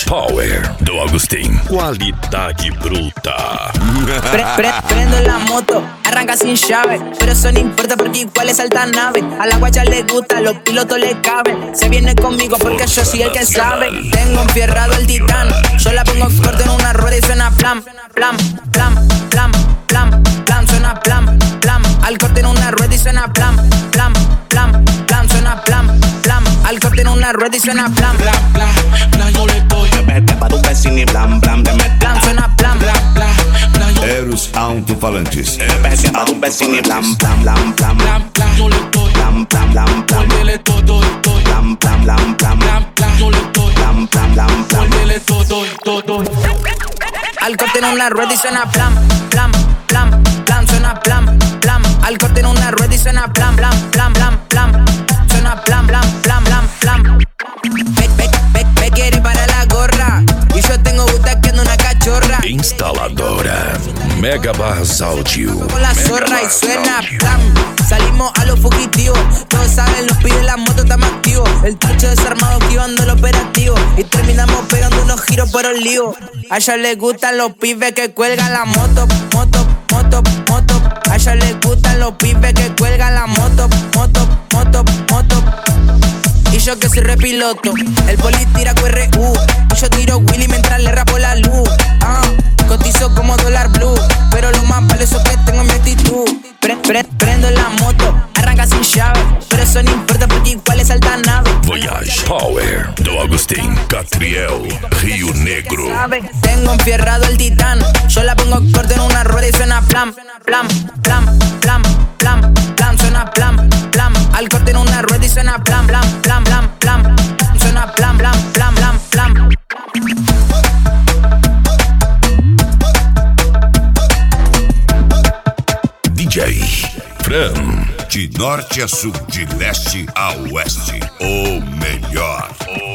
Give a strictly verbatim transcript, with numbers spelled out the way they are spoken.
Power do Agustín. Qualidade bruta. Pre, pre, prendo la moto, arranca sin llave, pero eso no importa porque igual es alta nave. A la guacha le gusta, los pilotos le caben. Se viene conmigo porque yo soy el que sabe. Tengo enfierrado el titán, yo la pongo corto en una rueda y suena plam, plam, plam, plam, plam, plam, suena plam, plam. Al corte en una rueda y suena plam, plam, plam, plam, suena plam, plam. Al corte en una rueda y suena plam, bla, bla, bla, yo le estoy. Vete pa' tu vecino y blam, blam, de met plam, suena plam, bla, bla, bla, yo Eros Alto-Falantes. vete pa' tu vecino y blam, blam, blam, blam, blam, blam, yo le estoy. Blam, blam, blam, blam, vuélvele todo, todo. Blam, blam, blam, blam, blam, blam, yo le estoy. Blam, blam, blam, blam, vuélvele todo, todo. al corte en una rueda y suena plam, plam, plam, plam, suena plam, plam. Al corte en una rueda y suena plam, plam, plam, plam, plam. Suena plam, plam, plam, plam, plam. Me, me, me, me quiere para la gorra y yo tengo gusta que ando una cachorra. Instaladora Megabars Audio. Con la zorra y suena plam. Salimos a los fugitivos, todos saben, los pibes, la moto está más activo. El tacho desarmado esquivando el operativo y terminamos pegando unos giros por el lío. A ella les gustan los pibes que cuelgan la moto, moto, moto, moto. A ella les gustan los pibes que cuelgan la moto, moto, moto, moto. Y yo que soy repiloto, el poli tira Q R U y yo tiro Willy mientras le rapo la luz. Ah, cotizo como dólar blue, pero lo más valioso que tengo es mi actitud. Pre, pre, prendo la moto, arranca sin llave, pero eso no importa porque igual es alta nave. Voyage Power do Agustín, Catriel, Rio Negro. ¿Sabe? Tengo enfierrado el titán, yo la pongo corto en una rueda y suena plam, plam, plam, plam, plam, plam, suena plam, plam. Al corte en una rueda y suena plam, plam, plam, plam, plam. Suena plam, plam, plam, plam, plam. D J Fran. De norte a sul, de leste a oeste, o melhor.